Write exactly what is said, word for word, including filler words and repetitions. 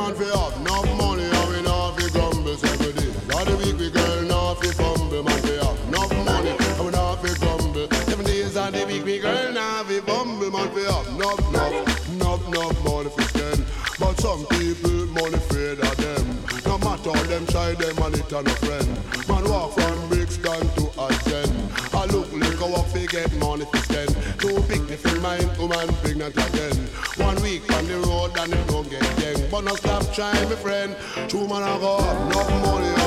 man fi have enough money and we not fi grumble every day. All the week we girl not fi fumble, man fi have enough money and we not fi grumble. Seven days of the week we girl not fi fumble, man fi have enough, enough, enough, enough money fi spend. But some people money afraid of them. No matter how them try, them and it and a friend. Man walk from Brixton to Ascend. I look like a walk fi get money fi spend. Too big to feel mind, woman pregnant again. One week on the road and it don't get gang. But no stop trying, my friend. Two man a go up, enough money